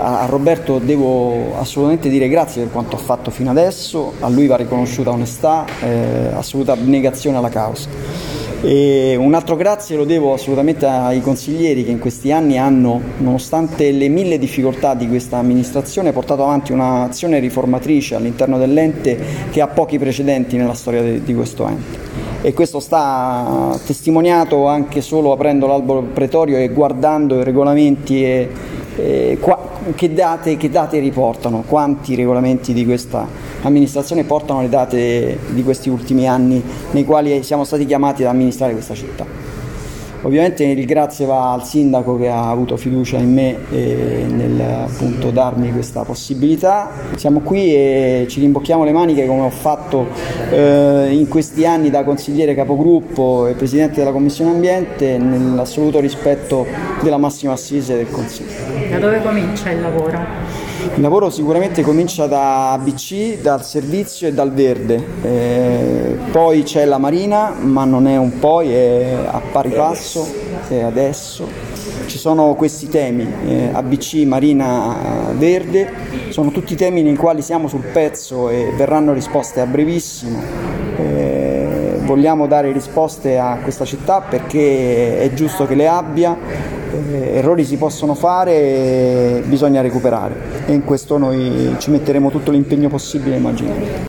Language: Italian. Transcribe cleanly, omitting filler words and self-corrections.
a Roberto devo assolutamente dire grazie per quanto ha fatto fino adesso, a lui va riconosciuta onestà, assoluta abnegazione alla causa. E un altro grazie lo devo assolutamente ai consiglieri che in questi anni hanno, nonostante le mille difficoltà di questa amministrazione, portato avanti un'azione riformatrice all'interno dell'ente che ha pochi precedenti nella storia di questo ente. E questo sta testimoniato anche solo aprendo l'albo pretorio e guardando i regolamenti che date riportano, quanti regolamenti di questa amministrazione portano le date di questi ultimi anni nei quali siamo stati chiamati ad amministrare questa città. Ovviamente il grazie va al sindaco che ha avuto fiducia in me nel appunto darmi questa possibilità. Siamo qui e ci rimbocchiamo le maniche come ho fatto in questi anni da consigliere capogruppo e presidente della Commissione Ambiente nell'assoluto rispetto della massima assise del Consiglio. Da dove comincia il lavoro? Il lavoro sicuramente comincia da ABC, dal servizio e dal verde, poi c'è la marina, ma non è un poi, è a pari passo, è adesso. Ci sono questi temi, ABC, marina, verde, sono tutti temi nei quali siamo sul pezzo e verranno risposte a brevissimo. Vogliamo dare risposte a questa città perché è giusto che le abbia. Errori si possono fare e bisogna recuperare e in questo noi ci metteremo tutto l'impegno possibile e immaginabile.